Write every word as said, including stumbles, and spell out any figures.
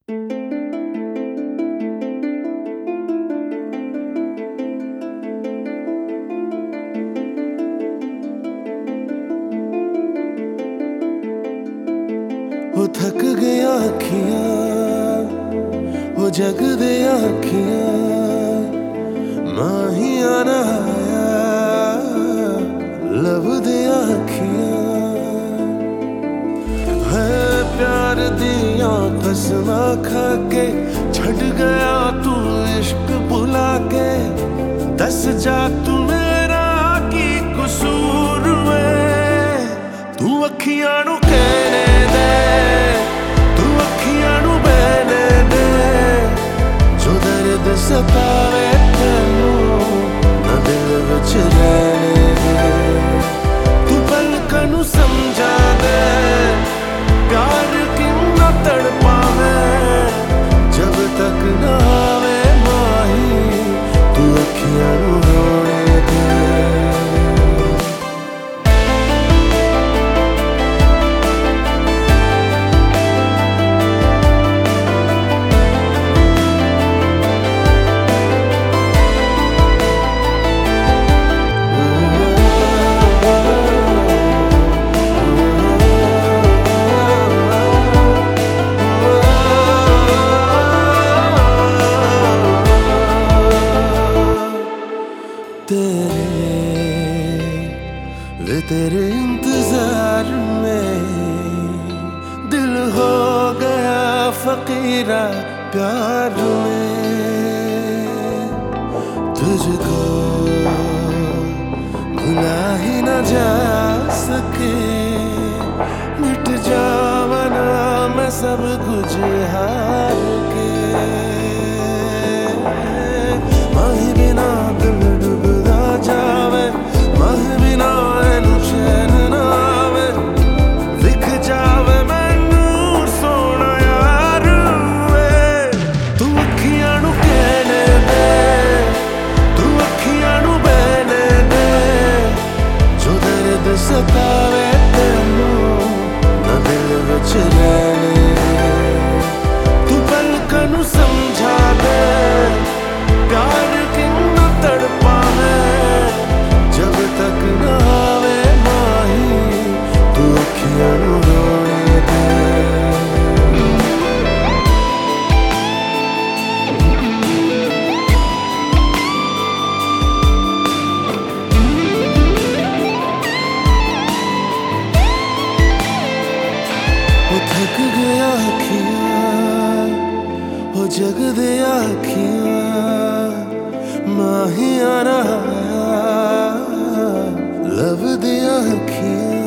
वो थक गया अखियां, वो जग दे अखियां, माहिया ना आया लब दे अखियां है प्यार दिया कसमा खा के छड़ गया तू इश्क भुला के। दस जा तू मेरा की कसूर में, तू अखियां नू कहने दे, तू अखियां नू बहने दे, जो दर्द सतावे तेनू ना दिल विच रहने दे। तू पलकां नू समझा दे प्यार किन्ना तड़पावे, जब तक ना आवे माही तू अखियां नू रोने दे। वे तेरे इंतजार में दिल हो गया फकीरा प्यार में। तुझको भुला ही न जा सके, मिट जावना मैं सब कुछ हार के। माही बिना दिल डूबदा जावे, माही बिना एनू चैन ना आवे, विख जावे मैनू सोना यार वे। तू अखियां नू कहने दे, तू अखियां नू बहने दे, जो दर्द सतावे तेनू ना दिल विच रहने दे। तू पलकां नू समझा दे प्यार किन्ना तड़पावे, जब तक ना आवे माही तू अखियां नू रोने दे। वो थक गया अखियां, वो जग दे अखियां, माहिया ना आया लब दे अखियां।